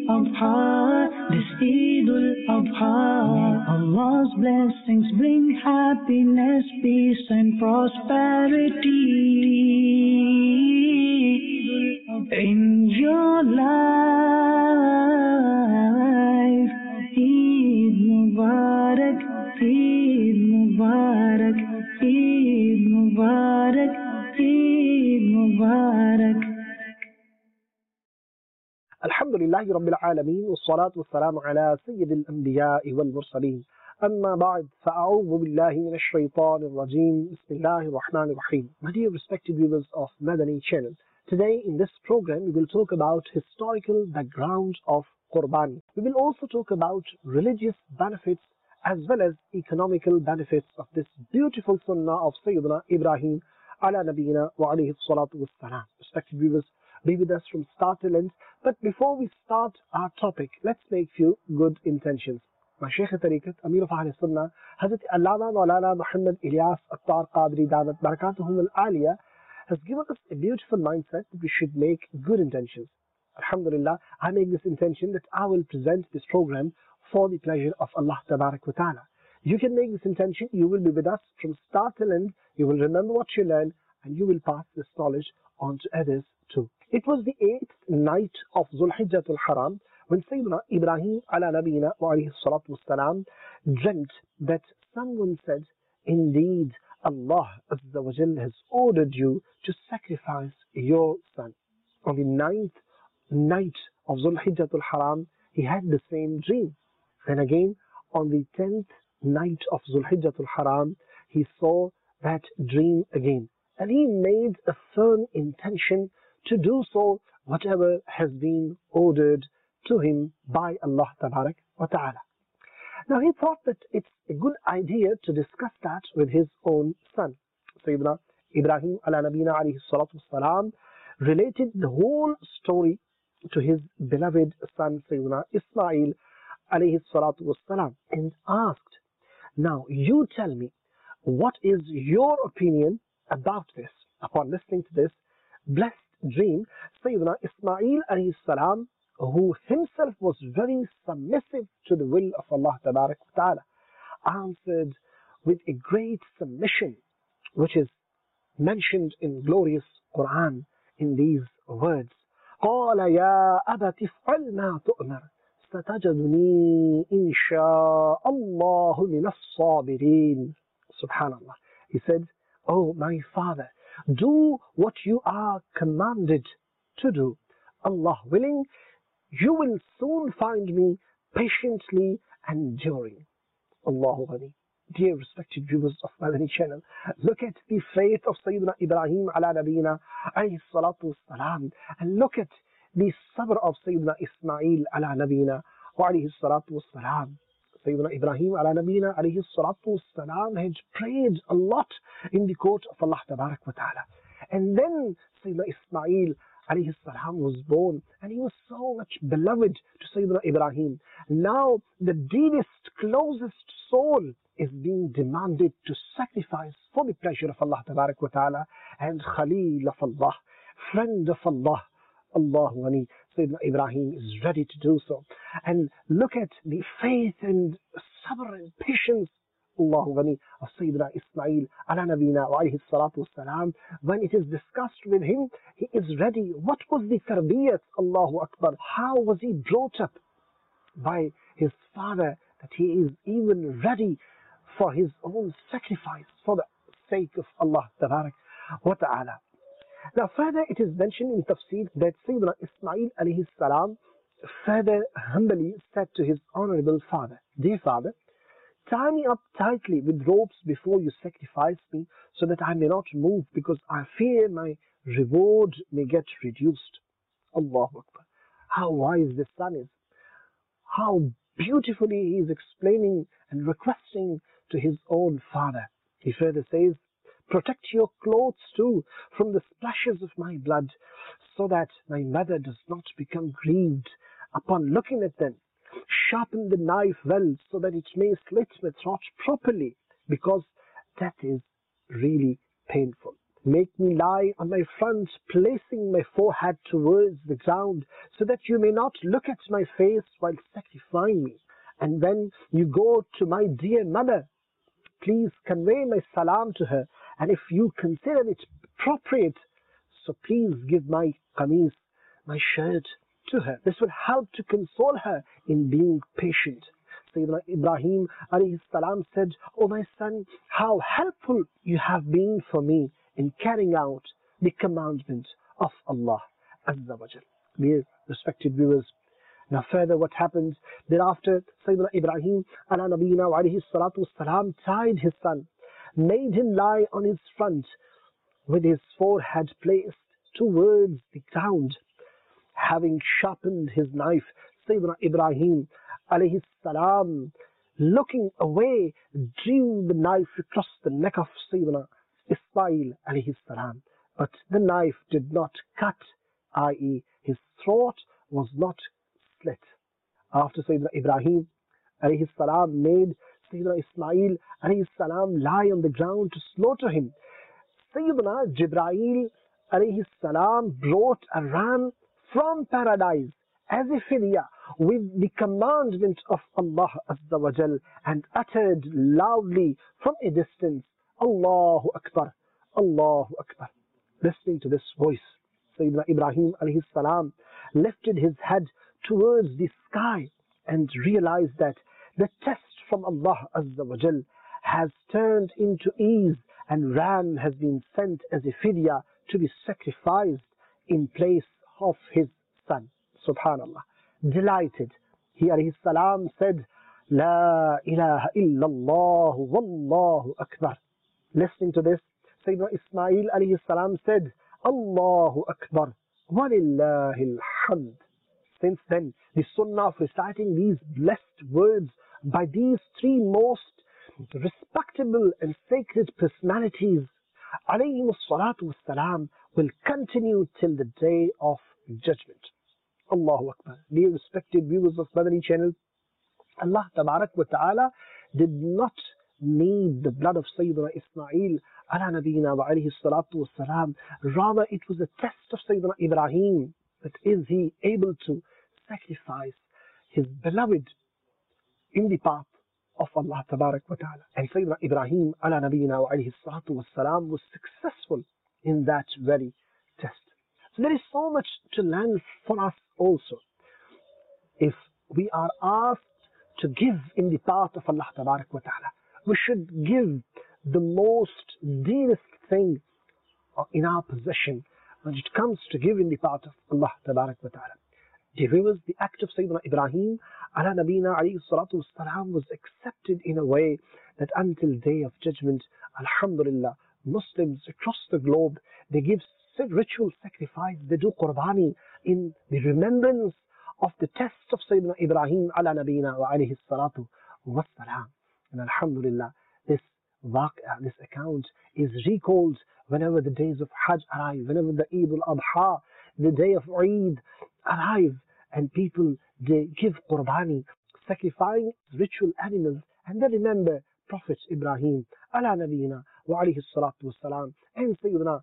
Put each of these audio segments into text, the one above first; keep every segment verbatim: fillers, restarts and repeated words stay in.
Adha, this Eidul Adha. Allah's blessings bring happiness, peace and prosperity in your life. Eid Mubarak, Eid Mubarak, Eid Mubarak, Eid Mubarak. Alhamdulillahi Rabbil Alameen, wassalatu wassalamu ala Sayyidil Anbiya'i wal Mursaleen. Amma ba'd, fa'a'udhu billahi minash shaitanir rajeem. Bismillahir Rahmanir Rahim. My dear respected viewers of Madani channel, today in this program we will talk about historical background of Qurbani. We will also talk about religious benefits as well as economical benefits of this beautiful sunnah of Sayyidina Ibrahim ala nabiyina wa alayhi salatu wassalam. Respected viewers, be with us from start to end. But before we start our topic, let's make few good intentions. My Shaykh Tariqat, Amir of Ahl Sunnah, Hazrat Allama Maulana Muhammad Ilyas Attar Qadri Damat Barakatuhum Al-Aliyah, has given us a beautiful mindset that we should make good intentions. Alhamdulillah, I make this intention that I will present this program for the pleasure of Allah Tabarak wa Ta'ala. You can make this intention, you will be with us from start till end, you will remember what you learn, and you will pass this knowledge on to others too. It was the eighth night of Zulhijjatul Haram when Sayyidina Ibrahim ala nabiyina wa alayhi salatu wassalam dreamt that someone said, indeed Allah Azza wa Jal has ordered you to sacrifice your son. On the ninth night of Zulhijjatul Haram, he had the same dream. Then again, on the tenth night of Zulhijjatul Haram, he saw that dream again. And he made a firm intention to do so whatever has been ordered to him by Allah Tabarak wa Ta'ala. Now he thought that it's a good idea to discuss that with his own son. Sayyidina Ibrahim ala nabina alayhi salatu wassalam related the whole story to his beloved son Sayyidina Ismail alayhi salatu wassalam and asked, now you tell me, what is your opinion about this? Upon listening to this blessed dream, Sayyidina Ismail alayhi salam, who himself was very submissive to the will of Allah Tabarak wa Ta'ala, answered with a great submission, which is mentioned in glorious Quran in these words. قال يا أبت افعل ما تؤمر ستجدني إن شاء الله من الصابرين. Subhanallah. He said, oh my father, do what you are commanded to do. Allah willing, you will soon find me patiently enduring. Allahu Ghani. Dear respected viewers of Madani channel, look at the faith of Sayyidina Ibrahim ala nabiyina alayhi salatu wassalam, and look at the sabr of Sayyidina Ismail ala nabiyina wa alayhi salatu wassalam. Sayyidina Ibrahim ala nabiyina alayhi salatu wassalam had prayed a lot in the court of Allah Tabarak wa Ta'ala. And then Sayyidina Ismail alayhi salam was born, and he was so much beloved to Sayyidina Ibrahim. Now the dearest, closest soul is being demanded to sacrifice for the pleasure of Allah Tabarak wa Ta'ala, and Khalil of Allah, friend of Allah, Allahu Ghani, Sayyidina Ibrahim is ready to do so. And look at the faith and sabr and patience, Allahu Ghani, of Sayyidina Ismail ala nabina wa alayhi salatu wassalam. When it is discussed with him, he is ready. What was the tarbiyat, Allahu Akbar? How was he brought up by his father that he is even ready for his own sacrifice for the sake of Allah Tabarak wa Ta'ala. Now further it is mentioned in Tafsir that Sayyidina Ismail alayhi salam further humbly said to his honorable father, dear father, tie me up tightly with ropes before you sacrifice me so that I may not move, because I fear my reward may get reduced. Allahu Akbar. How wise this son is. How beautifully he is explaining and requesting to his own father. He further says, protect your clothes too from the splashes of my blood, so that my mother does not become grieved upon looking at them. Sharpen the knife well so that it may slit my throat properly, because that is really painful. Make me lie on my front, placing my forehead towards the ground, so that you may not look at my face while sanctifying me. And when you go to my dear mother, please convey my salam to her, and if you consider it appropriate, so please give my qameez, my shirt, to her. This will help to console her in being patient. Sayyidina Ibrahim alayhi salam said, "O my son, how helpful you have been for me in carrying out the commandment of Allah Azza wa Jal." Dear respected viewers, now further what happened thereafter, Sayyidina Ibrahim ala nabiyina wa alayhi salatu wassalam tied his son, made him lie on his front with his forehead placed towards the ground. Having sharpened his knife, Sayyidina Ibrahim alayhi salam, looking away, drew the knife across the neck of Sayyidina Ismail alayhi salam. But the knife did not cut, that is, his throat was not slit. After Sayyidina Ibrahim alayhi salam made Sayyidina Ismail alayhi salam lie on the ground to slaughter him, Sayyidina Jibreel alayhi salam brought a ram from paradise as a fidya with the commandment of Allah Azza wa Jal, and uttered loudly from a distance, Allahu Akbar, Allahu Akbar. Listening to this voice, Sayyidina Ibrahim alayhi salam lifted his head towards the sky and realized that the test from Allah Azza wa Jal has turned into ease, and ram has been sent as a fidya to be sacrificed in place of his son. Subhanallah. Delighted, he alayhi salam said, La ilaha illallah wallahu akbar. Listening to this, Sayyidina Ismail alayhi salam said, Allahu Akbar walillahil hamd. Since then, the sunnah of reciting these blessed words by these three most respectable and sacred personalities, alayhimus salatu wassalam, will continue till the day of judgment. Allahu Akbar. Dear respected viewers of Madani channel, Allah Tabarak wa Ta'ala did not need the blood of Sayyidina Ismail ala nabiyina wa alayhi salatu wassalam. Rather, it was a test of Sayyidina Ibrahim, that is he able to sacrifice his beloved in the path of Allah Tabarak wa Ta'ala. And Sayyidina Ibrahim ala nabiyina wa alayhi salatu wassalam was successful in that very test. So there is so much to learn for us also. If we are asked to give in the path of Allah Tabarak wa Ta'ala, we should give the most dearest thing in our possession when it comes to give in the path of Allah Tabarak wa Ta'ala. Dear viewers, the act of Sayyidina Ibrahim ala nabina alayhi salatu wassalam was accepted in a way that until day of judgment, alhamdulillah, Muslims across the globe, they give ritual sacrifice, they do qurbani in the remembrance of the test of Sayyidina Ibrahim ala nabina wa alayhi salatu wassalam. And alhamdulillah, this waq'ah, this account is recalled whenever the days of Hajj arrive, whenever the Eid al-Adha, the day of Eid arrive, and people, they give qurbani, sacrificing ritual animals, and they remember Prophet Ibrahim ala nabina wa alayhi salatu wassalam, and Sayyidina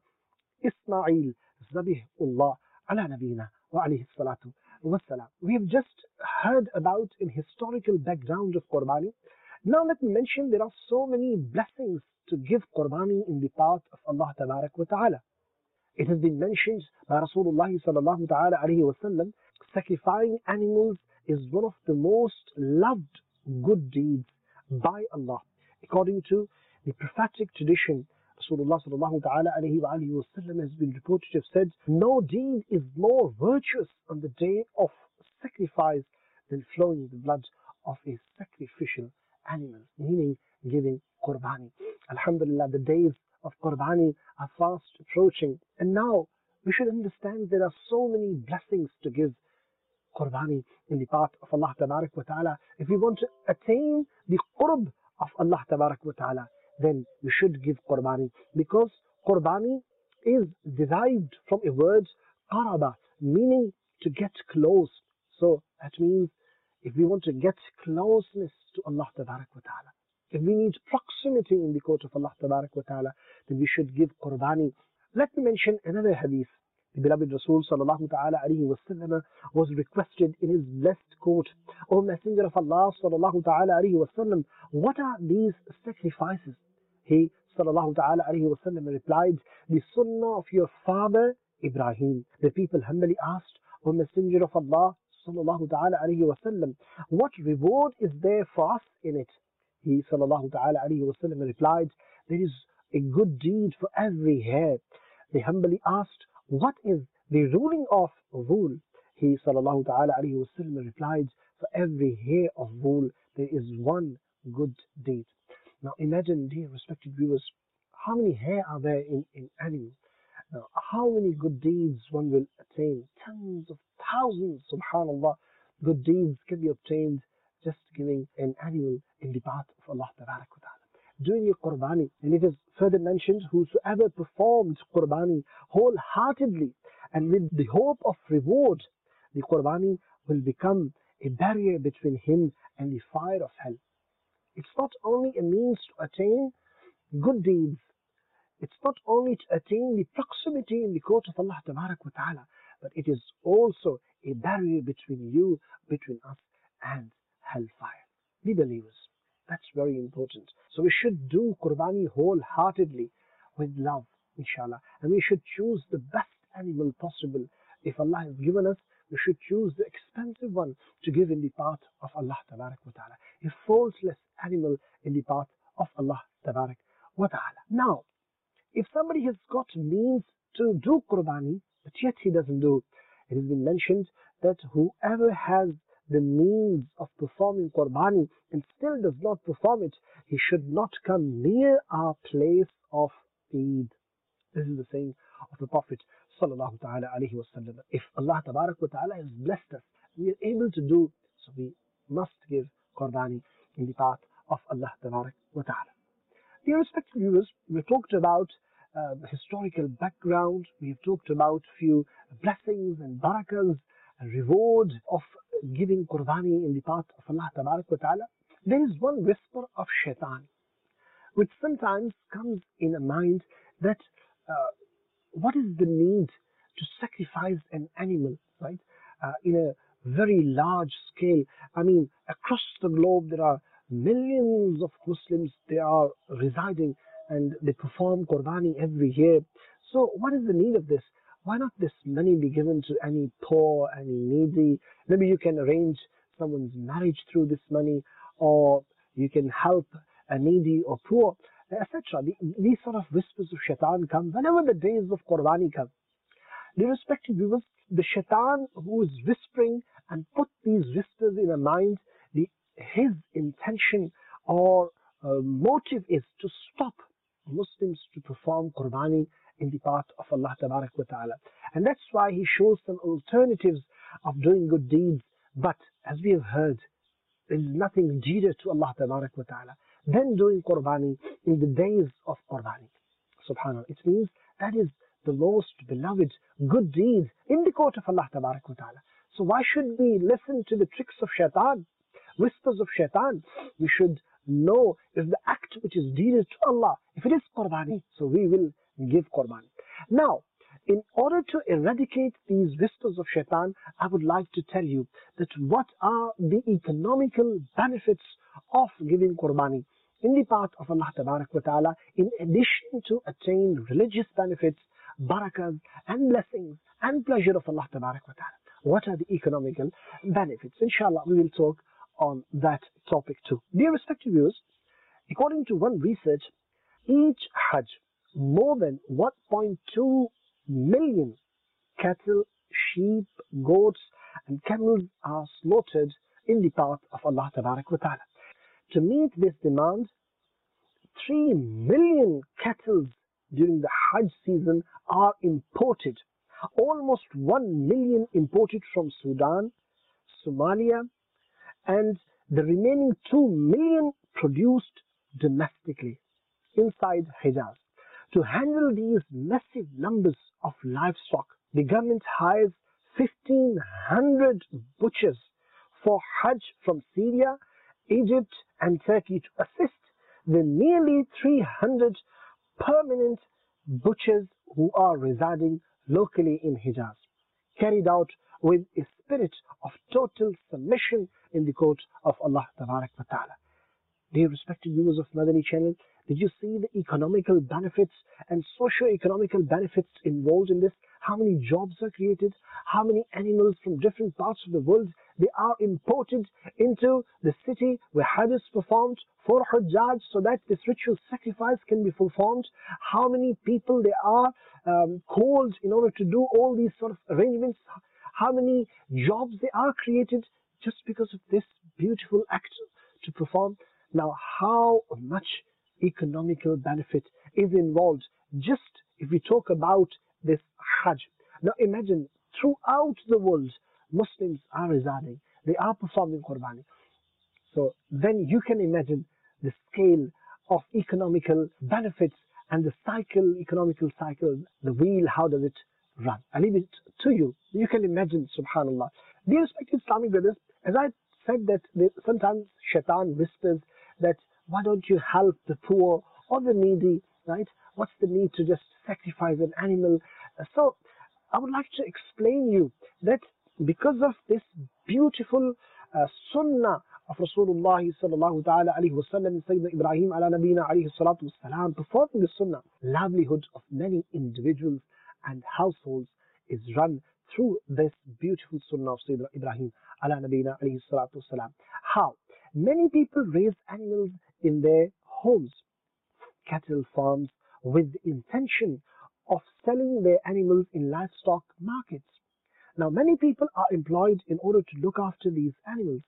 Ismail Zabihullah ala nabina wa alayhi salatu wassalam. We have just heard about an historical background of qurbani. Now let me mention there are so many blessings to give qurbani in the path of Allah Tabarak wa Ta'ala. It has been mentioned by Rasulullah sallallahu ta'ala alayhi wa sallam, sacrificing animals is one of the most loved good deeds by Allah. According to the prophetic tradition, Rasulullah sallallahu ta'ala alayhi wa alayhi wa sallam has been reported to have said, no deed is more virtuous on the day of sacrifice than flowing the blood of a sacrificial animal, meaning giving qurbani. Alhamdulillah, the days of qurbani are fast approaching, and now we should understand there are so many blessings to give qurbani in the path of Allah Tabarak wa Ta'ala. If we want to attain the qurb of Allah Tabarak wa Ta'ala, then we should give qurbani, because qurbani is derived from a word qaraba, meaning to get close. So that means if we want to get closeness to Allah Tabarak wa Ta'ala, if we need proximity in the court of Allah Tabarak wa Ta'ala, then we should give qurbani Let me mention another hadith. The beloved Rasul sallallahu ta'ala alayhi wa sallam was requested in his blessed quote, O Messenger of Allah sallallahu ta'ala alayhi wa sallam, what are these sacrifices? He sallallahu ta'ala alayhi wa sallam replied, the sunnah of your father Ibrahim. The people humbly asked, O Messenger of Allah sallallahu ta'ala alayhi wa sallam, what reward is there for us in it? He sallallahu ta'ala alayhi wa sallam replied, there is a good deed for every hair. They humbly asked, what is the ruling of wool? He sallallahu ta'ala alayhi wa sallam replied, for every hair of wool there is one good deed. Now imagine, dear respected viewers, how many hair are there in, in animals? Now, how many good deeds one will attain? Tens of thousands, subhanallah, good deeds can be obtained just giving an animal in the path of Allah Tabarak wa Ta'ala. Doing a qurbani, and it is further mentioned, whosoever performed qurbani wholeheartedly and with the hope of reward, the qurbani will become a barrier between him and the fire of hell. It's not only a means to attain good deeds, it's not only to attain the proximity in the court of Allah Tabarak wa Ta'ala, but it is also a barrier between you, between us and hellfire. The believers, that's very important. So we should do qurbani wholeheartedly with love, inshallah. And we should choose the best animal possible. If Allah has given us, we should choose the expensive one to give in the path of Allah Tabarak wa Ta'ala. A faultless animal in the path of Allah Tabarak wa Ta'ala. Now, if somebody has got means to do qurbani, but yet he doesn't do, it has been mentioned that whoever has the means of performing qurbani and still does not perform it, he should not come near our place of Eid. This is the saying of the Prophet sallallahu ta'ala alayhi wa sallam. If Allah Tabarak wa Ta'ala has blessed us, we are able to do, so we must give qurbani in the path of Allah Tabarak wa Ta'ala. Dear respected viewers, we talked about uh, historical background, we have talked about few blessings and barakas, and reward of giving qurbani in the path of Allah Tabarak wa Ta'ala. There is one whisper of shaitan, which sometimes comes in a mind that uh, what is the need to sacrifice an animal, right, uh, in a very large scale? I mean, across the globe there are millions of Muslims, they are residing and they perform qurbani every year. So what is the need of this? Why not this money be given to any poor, any needy? Maybe you can arrange someone's marriage through this money, or you can help a needy or poor, et cetera. These sort of whispers of shaitan come whenever the days of qurbani come. The respected viewers, the shaitan who is whispering and put these whispers in our mind, the, his intention or uh, motive is to stop Muslims to perform qurbani in the path of Allah Tabarak wa Ta'ala. And that's why he shows some alternatives of doing good deeds. But as we have heard, there is nothing dearer to Allah Tabarak wa Ta'ala than doing qurbani in the days of qurbani. Subhanallah. It means that is the most beloved good deed in the court of Allah Tabarak wa Ta'ala. So why should we listen to the tricks of shaitan, whispers of shaitan? We should know if the act which is dearer to Allah, if it is qurbani, so we will give qurbani. Now, in order to eradicate these whispers of shaitan, I would like to tell you that what are the economical benefits of giving qurbani in the path of Allah Tabarak wa Ta'ala, in addition to attain religious benefits, barakas and blessings and pleasure of Allah Tabarak wa Ta'ala. What are the economical benefits? Inshallah, we will talk on that topic too. Dear respected viewers, according to one research, each Hajj, more than one point two million cattle, sheep, goats and camels are slaughtered in the path of Allah Tabarak wa Ta'ala. To meet this demand, three million cattle during the Hajj season are imported. Almost one million imported from Sudan, Somalia, and the remaining two million produced domestically inside Hijaz. To handle these massive numbers of livestock, the government hires fifteen hundred butchers for Hajj from Syria, Egypt and Turkey to assist the nearly three hundred permanent butchers who are residing locally in Hijaz, carried out with a spirit of total submission in the court of Allah Tabarak wa Ta'ala. Dear respected viewers of Madani channel, did you see the economical benefits and socio-economical benefits involved in this? How many jobs are created? How many animals from different parts of the world, they are imported into the city where Hajj is performed for Hujjaj so that this ritual sacrifice can be performed? How many people they are um, called in order to do all these sort of arrangements? How many jobs they are created just because of this beautiful act to perform? Now, how much economical benefit is involved just if we talk about this Hajj? Now imagine, throughout the world, Muslims are residing, they are performing Qurbani. So then you can imagine the scale of economical benefits and the cycle, economical cycle, the wheel, how does it run? I leave it to you. You can imagine, subhanAllah. Dear respected Islamic brothers, as I said that they, sometimes shaitan whispers that why don't you help the poor or the needy, right? What's the need to just sacrifice an animal? So I would like to explain you that because of this beautiful uh, sunnah of Rasulullah sallallahu ta'ala alayhi wa sallam, Sayyidina Ibrahim ala nabina alayhi salatu wa salam, performing the sunnah, livelihood of many individuals and households is run through this beautiful sunnah of Sayyidina Ibrahim ala nabina alayhi salatu wa salam. How? Many people raise animals in their homes, cattle farms, with the intention of selling their animals in livestock markets. Now, many people are employed in order to look after these animals,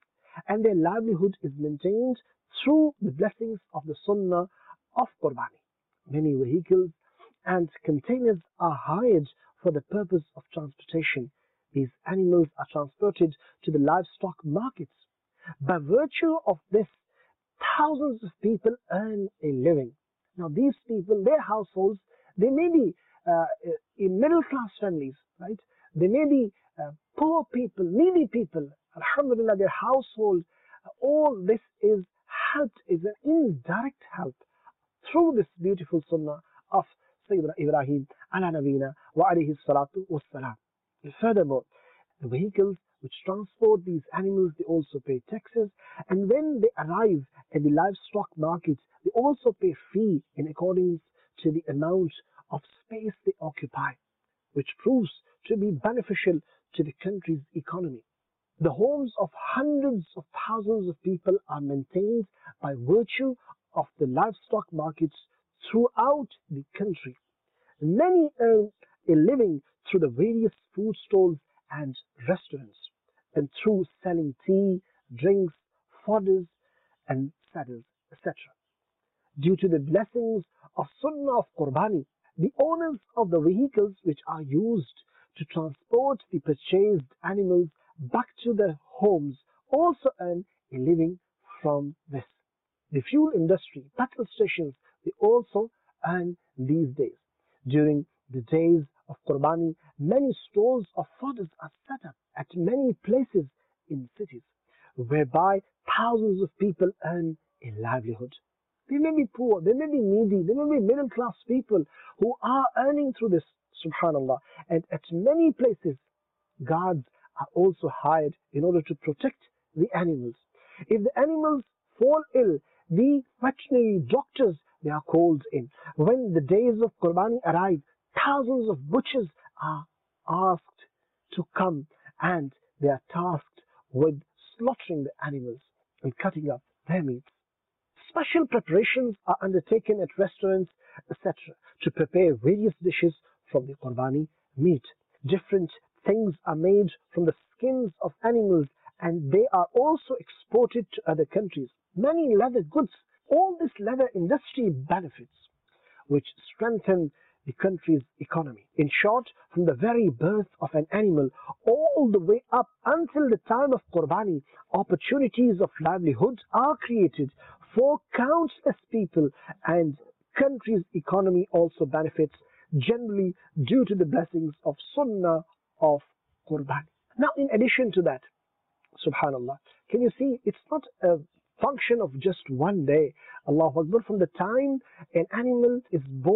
and their livelihood is maintained through the blessings of the sunnah of Qurbani. Many vehicles and containers are hired for the purpose of transportation. These animals are transported to the livestock markets. By virtue of this, thousands of people earn a living. Now, these people, their households, they may be uh, in middle-class families, right? They may be uh, poor people, needy people. Alhamdulillah, their household, uh, all this is helped, is an indirect help through this beautiful sunnah of Sayyidina Ibrahim ala nabina wa alayhi salatu wa salam. Furthermore, the vehicles which transport these animals, they also pay taxes, and when they arrive at the livestock markets, they also pay fee in accordance to the amount of space they occupy, which proves to be beneficial to the country's economy. The homes of hundreds of thousands of people are maintained by virtue of the livestock markets throughout the country. Many earn a living through the various food stalls and restaurants, and through selling tea, drinks, fodders, and saddles, et cetera. Due to the blessings of Sunnah of Qurbani, the owners of the vehicles which are used to transport the purchased animals back to their homes also earn a living from this. The fuel industry, petrol stations, they also earn these days. During the days of Qurbani, many stores of fodders are set up at many places in cities, whereby thousands of people earn a livelihood. They may be poor, they may be needy, they may be middle class people who are earning through this, subhanallah. And at many places, guards are also hired in order to protect the animals. If the animals fall ill, the veterinary doctors, they are called in. When the days of Qurbani arrive, thousands of butchers are asked to come, and they are tasked with slaughtering the animals and cutting up their meats. Special preparations are undertaken at restaurants, et cetera, to prepare various dishes from the Qurbani meat. Different things are made from the skins of animals, and they are also exported to other countries. Many leather goods, all this leather industry benefits, which strengthen the country's economy. In short, from the very birth of an animal all the way up until the time of Qurbani, opportunities of livelihood are created for countless people, and country's economy also benefits, generally due to the blessings of Sunnah of Qurbani. Now, in addition to that, subhanallah, can you see, it's not a function of just one day. Allahu Akbar, from the time an animal is born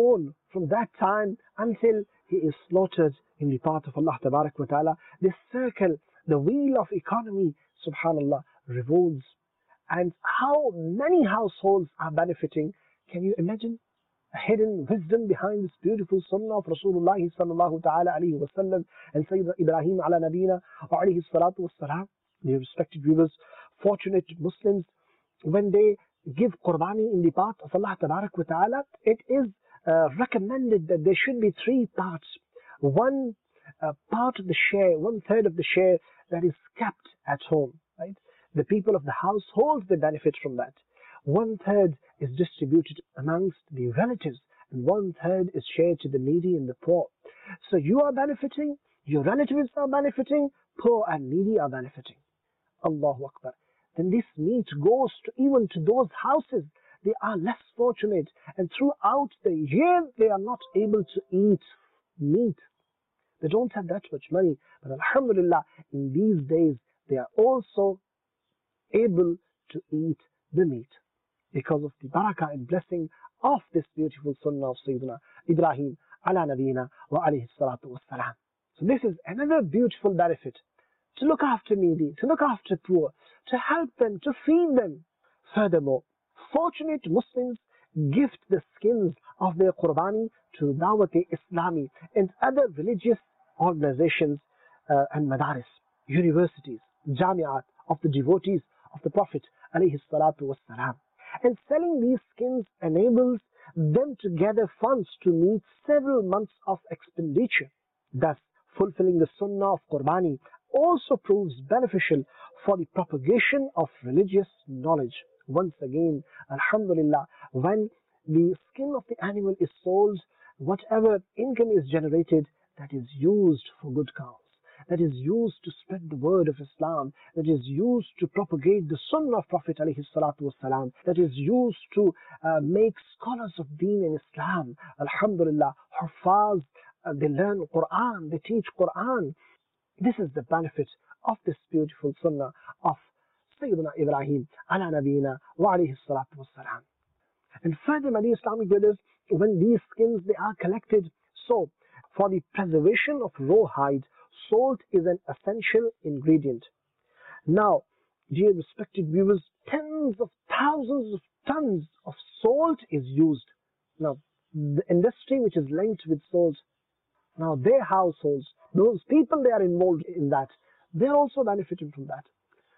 from that time until he is slaughtered in the path of Allah Tabarak wa Ta'ala, this circle, the wheel of economy, subhanallah, revolves. And how many households are benefiting? Can you imagine? A hidden wisdom behind this beautiful sunnah of Rasulullah sallallahu ta'ala alayhi wa sallam and Sayyidina Ibrahim ala nabina wa alayhi salatu wa salam. Dear respected viewers, fortunate Muslims, when they give qurbani in the path of Allah Tabarak wa Ta'ala, it is uh, recommended that there should be three parts. One uh, part of the share, one third of the share that is kept at home, right? The people of the household, they benefit from that. One third is distributed amongst the relatives, and one third is shared to the needy and the poor. So you are benefiting, your relatives are benefiting, poor and needy are benefiting. Allahu Akbar. Then this meat goes to even to those houses. They are less fortunate, and throughout the year they are not able to eat meat. They don't have that much money, but alhamdulillah, in these days they are also able to eat the meat because of the barakah and blessing of this beautiful sunnah of Sayyidina Ibrahim ala nabina wa alayhi salatu wassalam. So this is another beautiful benefit, to look after needy, to look after poor, to help them, to feed them. Furthermore, fortunate Muslims gift the skins of their qurbani to Dawat-e-Islami and other religious organizations uh, and madaris, universities, jami'at of the devotees of the Prophet alayhi salatu wassalam. And selling these skins enables them to gather funds to meet several months of expenditure. Thus, fulfilling the sunnah of qurbani also proves beneficial for the propagation of religious knowledge. Once again, alhamdulillah, when the skin of the animal is sold, whatever income is generated, that is used for good cause, that is used to spread the word of Islam, that is used to propagate the sunnah of Prophet alayhi salatu wasalam, that is used to uh, make scholars of deen in Islam. Alhamdulillah, Hufaz, uh, they learn Quran, they teach Quran. This is the benefit of this beautiful sunnah of Sayyidina Ibrahim ala nabina wa alayhi salatu wasalam. And further, my dear Islamic brothers, when these skins, they are collected, so for the preservation of rawhide, salt is an essential ingredient. Now, dear respected viewers, tens of thousands of tons of salt is used. Now, the industry which is linked with salt, now their households, those people they are involved in that, they're also benefiting from that.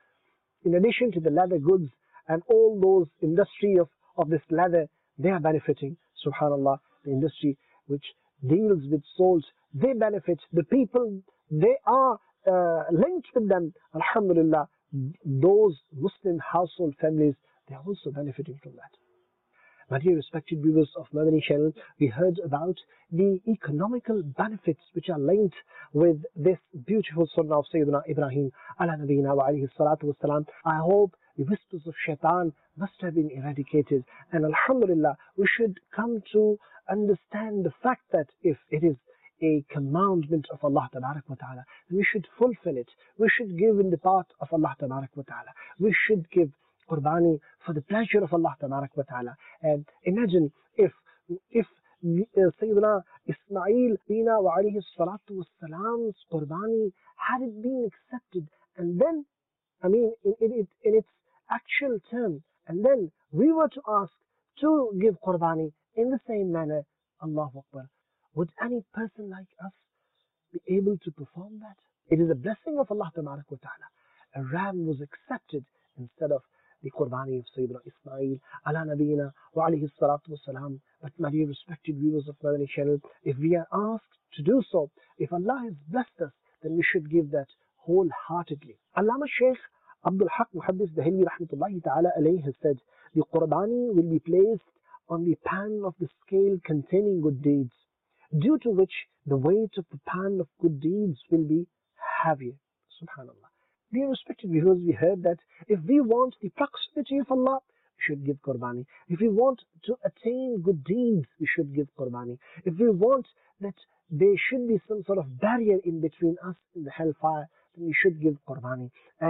In addition to the leather goods and all those industry of, of this leather, they are benefiting. Subhanallah, the industry which deals with salt, they benefit. The people, they are uh, linked with them. Alhamdulillah, those Muslim household families, they are also benefiting from that. My dear respected viewers of Madani channel, we heard about the economical benefits which are linked with this beautiful sunnah of Sayyidina Ibrahim ala nabina wa alayhi salatu wasalam. I hope the whispers of shaitan must have been eradicated, and alhamdulillah, we should come to understand the fact that if it is a commandment of Allah Tabarak wa Ta'ala, we should fulfill it. We should give in the path of Allah Tabarak wa Ta'ala. We should give qurbani for the pleasure of Allah Tabarak wa Ta'ala. And imagine if if uh, Sayyidina Ismail Bina wa alayhi salatu was salam's qurbani had it been accepted, and then, I mean, in, in, in, in its actual term, and then we were to ask to give qurbani in the same manner, Allahu Akbar, would any person like us be able to perform that? It is a blessing of Allah Tabarak wa Ta'ala. A ram was accepted instead of the qurbani of Sayyidina Ismail ala nabina wa alayhi salatu wasalam. But my dear respected viewers of Madani channel, if we are asked to do so, if Allah has blessed us, then we should give that wholeheartedly. Allama Shaykh Abdul Haq Muhaddis Dahilwi rahmatullahi ta'ala alayhi has said, the qurbani will be placed on the pan of the scale containing good deeds, due to which the weight of the pan of good deeds will be heavier. Subhanallah. Dear respected viewers, we heard that if we want the proximity of Allah, we should give qurbani. If we want to attain good deeds, we should give qurbani. If we want that there should be some sort of barrier in between us and the hellfire, then we should give qurbani. And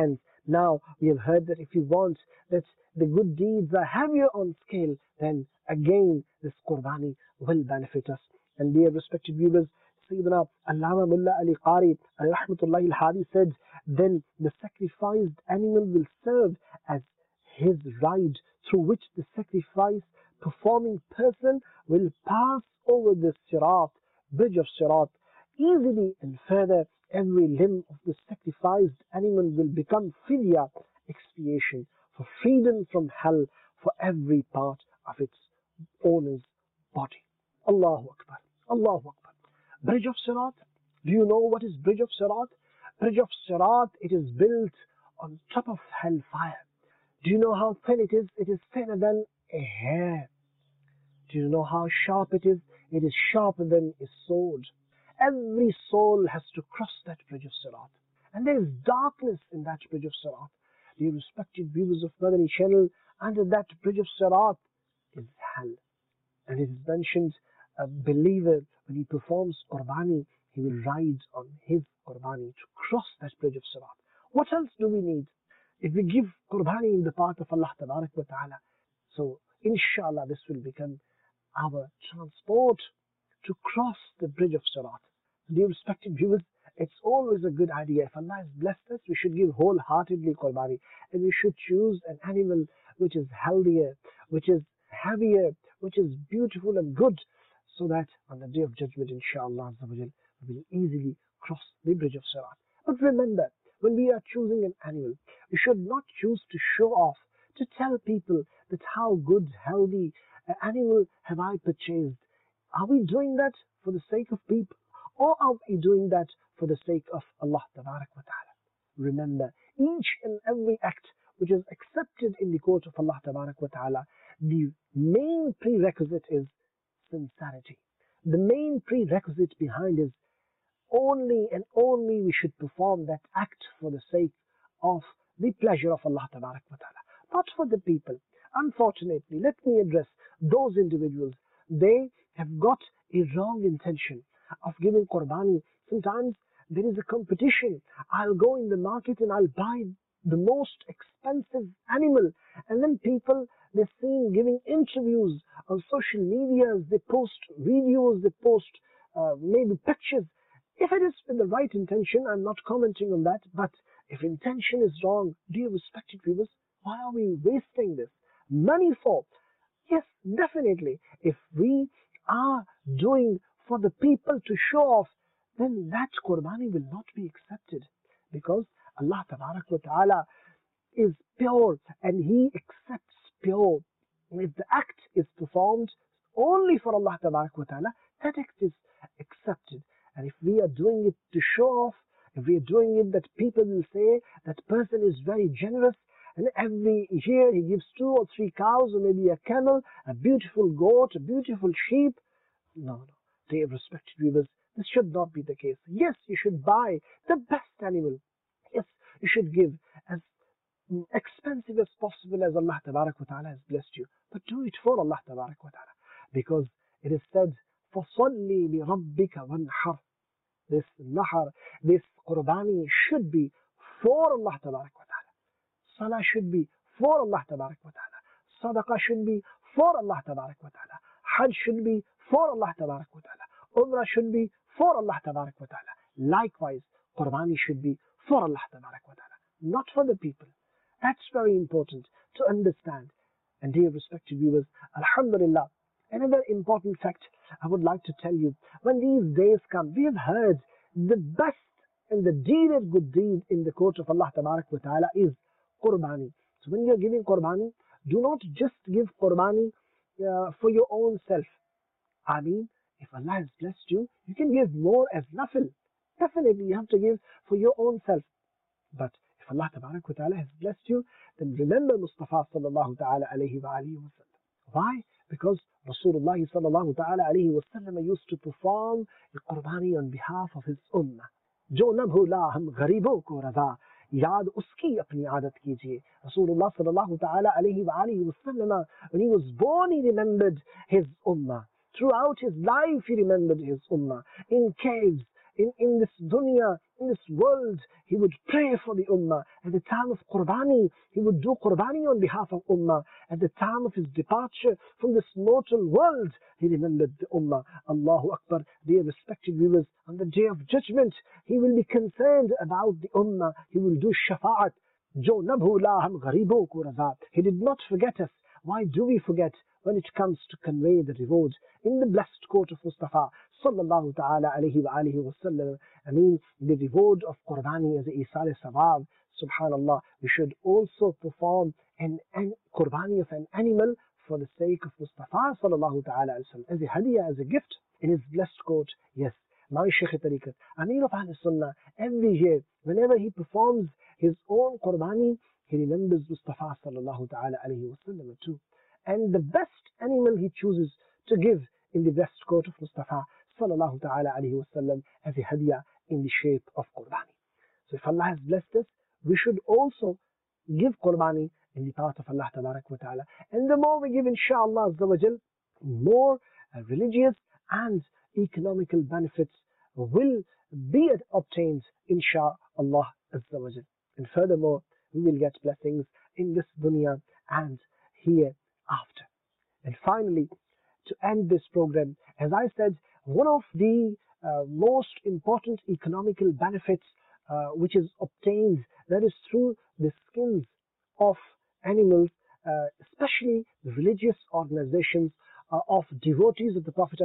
Now, we have heard that if you want that the good deeds are heavier on scale, then again this Qurbani will benefit us. And dear respected viewers, Sayyidina Allama Mullah Ali Qari Rahmatullahi Al-Hadi said, then the sacrificed animal will serve as his ride through which the sacrifice performing person will pass over the Sirat, bridge of Sirat, easily, and further every limb of the sacrificed animal will become fidya, expiation, for freedom from hell for every part of its owner's body. Allahu Akbar, Allahu Akbar. Bridge of Sirat, do you know what is Bridge of Sirat? Bridge of Sirat, it is built on top of hellfire. Do you know how thin it is? It is thinner than a hair. Do you know how sharp it is? It is sharper than a sword. Every soul has to cross that bridge of Sirat. And there is darkness in that bridge of Sirat. Dear respected viewers of Madani Channel, under that bridge of Sirat is hell. And it is mentioned, a believer, when he performs Qurbani, he will ride on his Qurbani to cross that bridge of Sirat. What else do we need? If we give Qurbani in the path of Allah Tabarak wa Ta'ala, so inshallah this will become our transport to cross the bridge of Sirat. Dear respected viewers, it's always a good idea. If Allah has blessed us, we should give wholeheartedly Qurbani. And we should choose an animal which is healthier, which is heavier, which is beautiful and good, so that on the Day of Judgment, inshallah, we will easily cross the bridge of Sirat. But remember, when we are choosing an animal, we should not choose to show off, to tell people that how good, healthy an animal have I purchased. Are we doing that for the sake of people, or are we doing that for the sake of Allah Tabarak wa Ta'ala? Remember, each and every act which is accepted in the court of Allah Tabarak wa Ta'ala, the main prerequisite is sincerity. The main prerequisite behind is only and only we should perform that act for the sake of the pleasure of Allah Tabarak wa Ta'ala, not for the people. Unfortunately, let me address those individuals. They have got a wrong intention of giving Qurbani. Sometimes there is a competition. I'll go in the market and I'll buy the most expensive animal. And then people, they're seen giving interviews on social media. They post videos, they post uh, maybe pictures. If it is with the right intention, I'm not commenting on that. But if intention is wrong, dear respected viewers, why are we wasting this money for? Yes, definitely. If we are doing for the people to show off, then that Qurbani will not be accepted, because Allah Tabarak wa Ta'ala is pure and He accepts pure. If the act is performed only for Allah Tabarak wa Ta'ala, that act is accepted. And if we are doing it to show off, if we are doing it that people will say that person is very generous, and every year he gives two or three cows, or maybe a camel, a beautiful goat, a beautiful sheep. No, no. Dear respected viewers, this should not be the case. Yes, you should buy the best animal. Yes, you should give as expensive as possible as Allah Tabarak wa Ta'ala has blessed you. But do it for Allah Tabarak wa Ta'ala. Because it is said, فَصَلِّ لِرَبِّكَ وَانْحَرْ. This nahar, this Qurbani should be for Allah Tabarak wa Ta'ala. Salah should be for Allah Tabarak wa Ta'ala. Sadaqah should be for Allah Tabarak wa Ta'ala. Hajj should be for Allah Tabarak wa Ta'ala. Umrah should be for Allah Tabarak wa Ta'ala. Likewise, Qurbani should be for Allah Tabarak wa Ta'ala, not for the people. That's very important to understand. And dear respected viewers, Alhamdulillah, another important fact I would like to tell you. When these days come, we have heard the best and the deeded good deed in the court of Allah Tabarak wa Ta'ala is Qurbani. So when you're giving Qurbani, do not just give Qurbani uh, for your own self. I mean, if Allah has blessed you, you can give more as nafil. Definitely you have to give for your own self. But if Allah Tabarak wa Ta'ala has blessed you, then remember Mustafa sallallahu ta'ala alayhi wa alayhi wa sallam. Why? Because Rasulullah sallallahu ta'ala alayhi wa sallam used to perform a Qurbani on behalf of his ummah. Jo na bhula hum gharibon ko raza, yaad uski apni aadat kijiye. Rasulullah sallallahu ta'ala alayhi wa alayhi wa sallam, when he was born, he remembered his ummah. Throughout his life, he remembered his ummah. In caves, in, in this dunya, in this world, he would pray for the ummah. At the time of Qurbani, he would do Qurbani on behalf of ummah. At the time of his departure from this mortal world, he remembered the ummah. Allahu Akbar. Dear respected viewers, on the day of judgment, he will be concerned about the ummah. He will do shafa'at. Jo nabhu la hum gharibon ko raza. He did not forget us. Why do we forget when it comes to convey the reward in the blessed court of Mustafa sallallahu ta'ala alayhi wa alihi wa sallam? I mean, the reward of Qurbani as a Isal Sawab, subhanallah. We should also perform an, an Qurbani of an animal for the sake of Mustafa sallallahu ta'ala alayhi wa sallam, as a hadiyah, as a gift in his blessed court. Yes, my Shaykh Tariqat, Amir of Ahl Sunnah, every year, whenever he performs his own Qurbani, he remembers Mustafa sallallahu ta'ala alayhi wa sallam too. And the best animal he chooses to give in the best court of Mustafa sallallahu ta'ala alayhi wa sallam as a hadiyah in the shape of Qurbani. So if Allah has blessed us, we should also give Qurbani in the path of Allah tabarak wa ta'ala. And the more we give, inshaAllah azza wa jal, more uh, religious and economical benefits will be obtained, inshaAllah azza wa jal. And furthermore, we will get blessings in this dunya and hereafter. And finally, to end this program, as I said, one of the uh, most important economical benefits uh, which is obtained, that is through the skins of animals, uh, especially the religious organizations uh, of devotees of the Prophet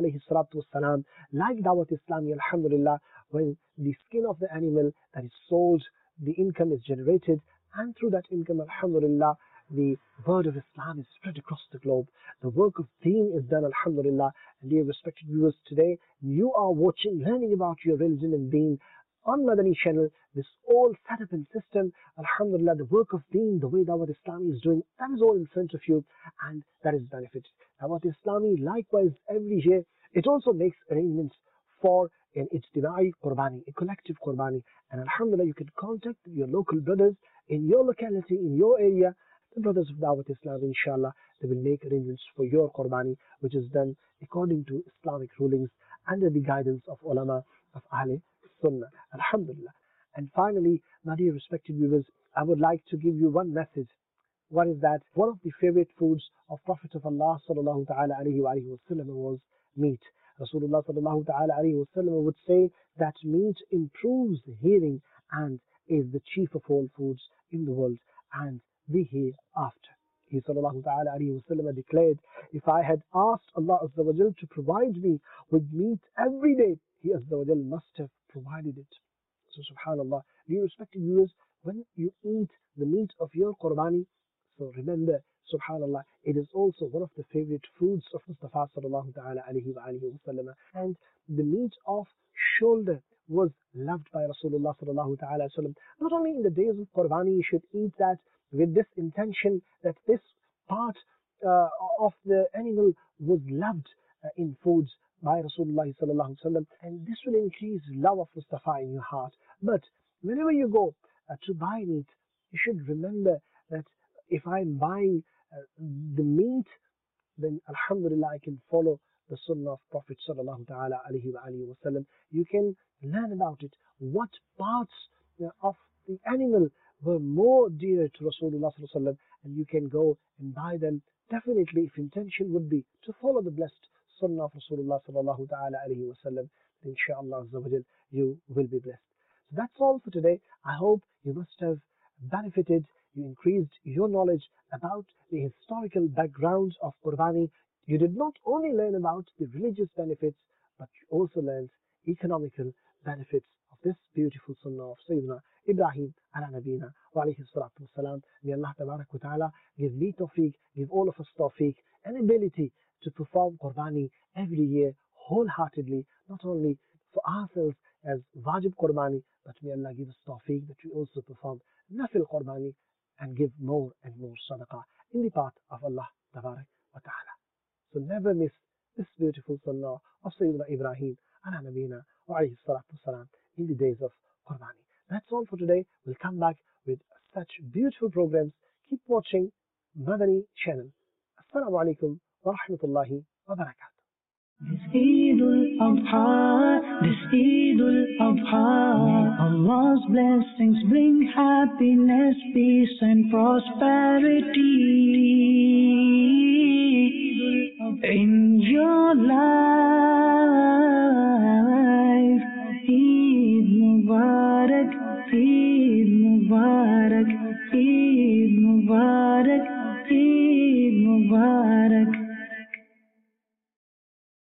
ﷺ, like Dawat Islami, alhamdulillah, when the skin of the animal that is sold, the income is generated, and through that income, alhamdulillah, the word of Islam is spread across the globe. The work of deen is done, alhamdulillah. And dear respected viewers, today you are watching, learning about your religion and deen on Madani channel. This all setup and system, alhamdulillah, the work of deen, the way Dawat Islami is doing, that is all in front of you, and that is benefit. Dawat Islami, likewise, every year, it also makes arrangements for an ijtimai Qurbani, a collective Qurbani. And alhamdulillah, you can contact your local brothers in your locality, in your area, the brothers of Dawat Islam, inshallah, they will make arrangements for your Qurbani, which is done according to Islamic rulings under the guidance of ulama of Ahl Sunnah. Alhamdulillah. And finally, my dear respected viewers, I would like to give you one message. What is that? One of the favorite foods of Prophet of Allah sallallahu ta'ala alayhi wa alihi wa sallam was meat. Rasulullah sallallahu ta'ala alayhi wa sallam would say that meat improves hearing and is the chief of all foods in the world and the hereafter. He sallallahu ta'ala alayhi wa sallam declared, if I had asked Allah azza wa jal to provide me with meat every day, He azza wa jal must have provided it. So subhanallah, dear respected viewers, when you eat the meat of your Qurbani, so remember, subhanallah, it is also one of the favorite foods of Mustafa sallallahu ta'ala alayhi wa alihi wa sallam. And the meat of shoulder was loved by Rasulullah sallallahu ta'ala sallam. Not only in the days of Qurbani, you should eat that with this intention that this part uh, of the animal was loved uh, in foods by Rasulullah sallallahu sallam, and this will increase love of Mustafa in your heart. But whenever you go uh, to buy meat, you should remember that if I'm buying uh, the meat, then alhamdulillah I can follow the sunnah of Prophet sallallahu ta'ala alayhi wa alihi wa sallam. You can learn about it, what parts uh, of the animal were more dear to Rasulullah sallallahu alaihi wasallam, and you can go and buy them. Definitely, if intention would be to follow the blessed sunnah of Rasulullah sallallahu ta'ala alayhi wa sallam, then inshaAllah azza wa jal, you will be blessed. So that's all for today. I hope you must have benefited, you increased your knowledge about the historical background of Qurbani. You did not only learn about the religious benefits, but you also learned economical benefits of this beautiful sunnah of Sayyidina Ibrahim ala nabina wa alayhi salatu wasalam. May Allah tabarak wa ta'ala give me tawfiq, give all of us tawfiq and ability to perform Qurbani every year wholeheartedly, not only for ourselves as wajib Qurbani, but may Allah give us tawfiq that we also perform nafil Qurbani and give more and more sadaqah in the path of Allah tabarak wa ta'ala. So never miss this beautiful sunnah of Sayyidina Ibrahim ala nabina wa alayhi salatu wasalam in the days of Qurbani. That's all for today. We'll come back with such beautiful programs. Keep watching Madani channel. Assalamu alaikum wa rahmatullahi wa barakatuh. This Eid al-Adha, this Eid al-Adha, Allah's blessings bring happiness, peace and prosperity in your life. Eid Mubarak, Eid Mubarak, Eid Mubarak, Eid Mubarak.